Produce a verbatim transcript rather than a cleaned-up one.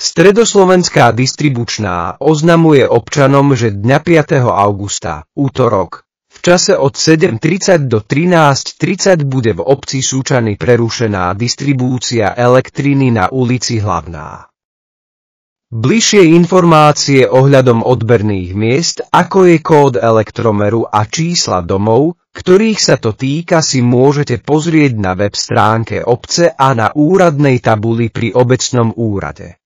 Stredoslovenská distribučná oznamuje občanom, že dňa piateho augusta, útorok, v čase od sedem tridsať do trinásť tridsať bude v obci Súčany prerušená distribúcia elektriny na ulici Hlavná. Bližšie informácie ohľadom odberných miest, ako je kód elektromeru a čísla domov, ktorých sa to týka, si môžete pozrieť na web stránke obce a na úradnej tabuli pri obecnom úrade.